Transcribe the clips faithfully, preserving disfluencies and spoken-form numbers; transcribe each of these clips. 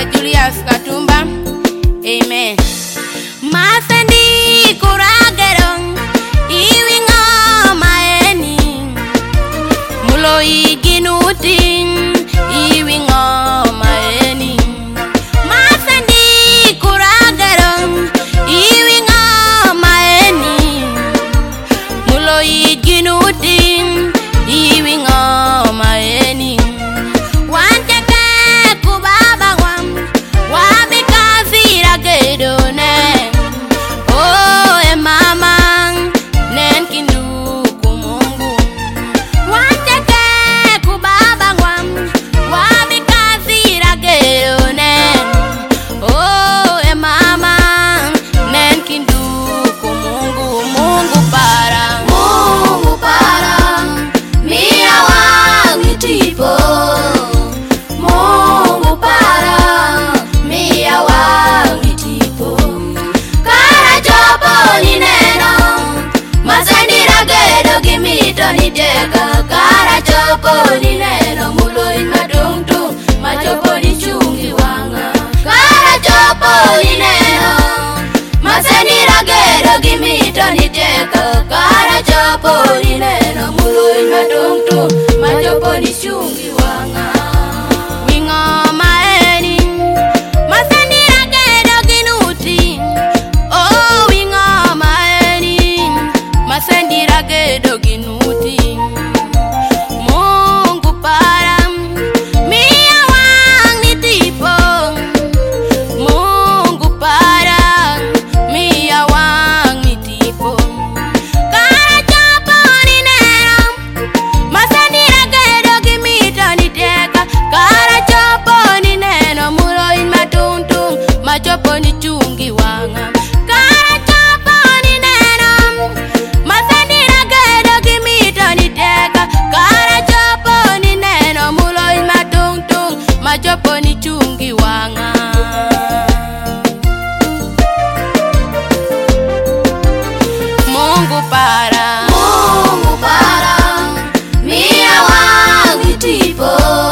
Julius Katumba. Amen. Masendi kuragerong iwingo maeni mulo iginuting iwingo maeni. Masendi kuragerong iwingo maeni mulo iginuting iwingo maeni. Wanteke kubaba wam wabikazira gedone. Oh e mama nen kinduku Mungu. Wanteke kubaba wam wabikazira gedone. Oh e mama nen kinduku Mungu. Mungu para, Mungu para, mia wangu tipo. Mungu para, mia wangu tipo. Kara jopo ni neno, masendira gedo gimito ni deka. Kara jopo ni neno, mulo inmadungtung, majopo ni chungi wanga. Kara jopo ni neno, masendira gedo gimito ni deka. Kara jopo ni neno, mulo inmadungtung, majopo ni chungi wanga. wingo maeni masendira gedo ginuti. Oh wingo maeni masendira gedo ginuti. Mungu para, mia wangu tipo. Mungu para, mia wangu tipo. Kara jopo ni neno, masendira gedo gimito ni deka. Kara jopo ni neno, mulo inmadungtung, majopo ni chungi wanga. Kara jopo ni neno, masendira gedo gimito ni deka. Kara jopo ni neno, mulo inmadungtung, majopo ni chungi wanga. Mungu para, Mungu para, mia wangu tipo.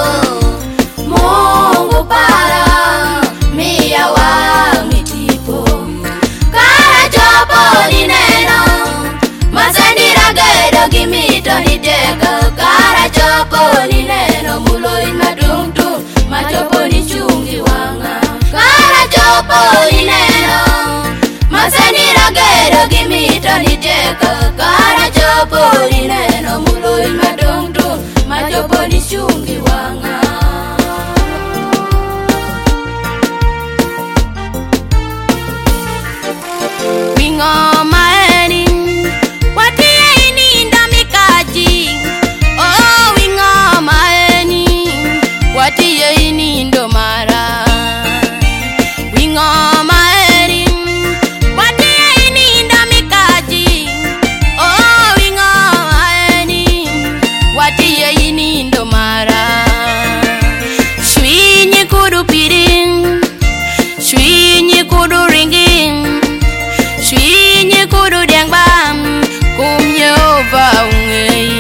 Mungu para, mia wangu tipo. Kara jopo ni neno, masendira gedo gimito ni deka. Kara jopo ni neno, mulo inmadungtung, majopo ni chungi wanga. Kara jopo ni neno, masendira gedo gimito ni deka. Kara jopo ni neno, mulo inmadungtung, majopo ni chungi wanga. wingo maeni watie inindo mikaji. Oh wingo maeni watie inindo mara. Wingo maeni watie inindo mikaji. Oh wingo maeni watie inindo mara. Shwinyi kudu piring, shwinyi kudu ringing, shwinyi kudu deng bam, kum Yehova ungei.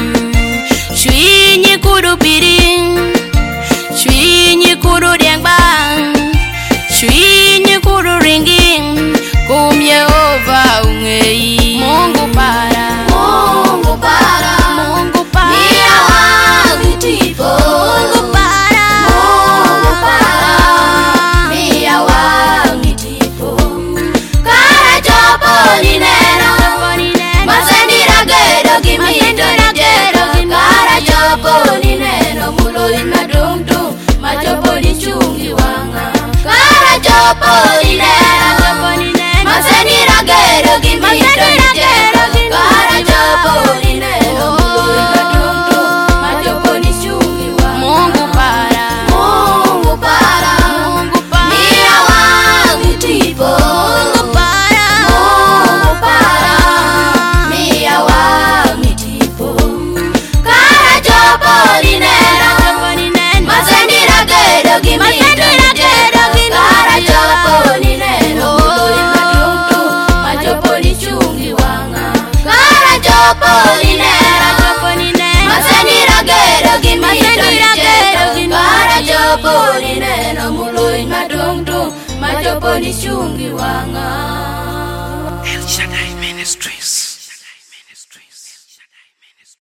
Shwinyi kudu piring, shwinyi kudu deng bam, shwinyi kudu ringing, kum Yehova ungei. Mungu para, Mungu para, Mungu para, mia wangu tipo. Mungu para, Mungu para, mia wangu tipo. Kara jopo ni neno, masendira gedo gimito ni deka. Kara jopo ni neno, mulo inmadungtung, majopo ni chungi wanga. Kara jopo ni neno, masendira gedo gimito ni deka. Kara jopo ni neno, mulo inmadungtung, majopo ni chungi wanga. Mungu para, Mungu para, Mungu para, mia wangu tipo. Mungu para, Mungu para, mia wangu tipo. Kara jopo ni neno, masendira gedo gimito ni deka. Kara jopo ni neno, mulo inmadungtung, majopo ni chungi wanga. Kara jopo ni neno, masendira gedo gimito ni deka. Kara jopo ni neno, mulo chopo ni chungi wanga. El Shaddai Ministries.